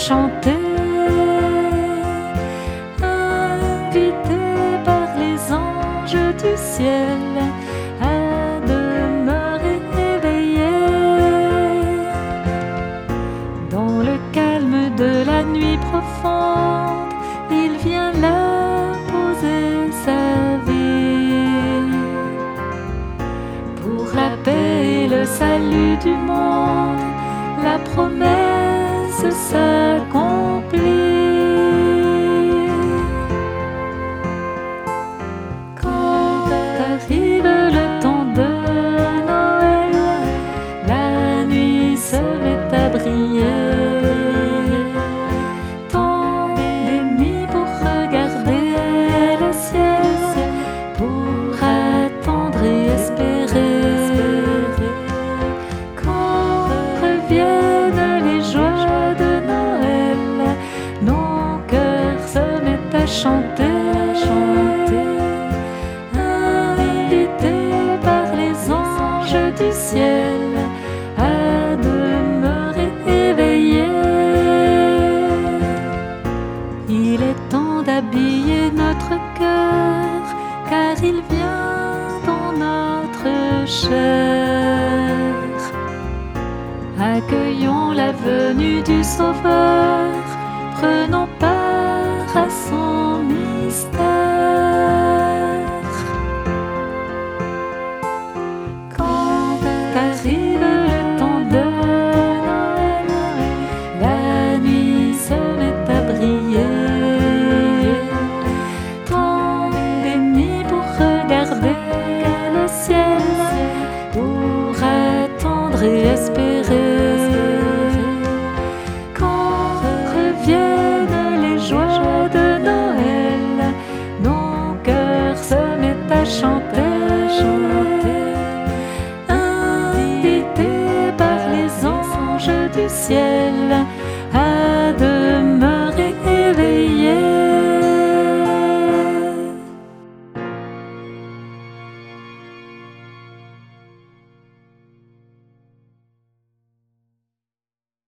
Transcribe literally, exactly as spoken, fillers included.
chanter, invité par les anges du ciel à demeurer éveillé. Dans le calme de la nuit profonde, il vient là poser sa vie. Pour la paix et le salut du monde, la promesse s'accomplit. Quand arrive le temps de Noël, la nuit se met à briller. Tant des nuits pour regarder le ciel, pour attendre et espérer. Quand reviennent les joies de Noël, nos cœurs se mettent à chanter, chanter, invités par les anges du ciel à demeurer éveillés. Il est temps d'habiller notre cœur, car il vient dans notre chair. Accueillons la venue du Sauveur, prenons part à son mystère.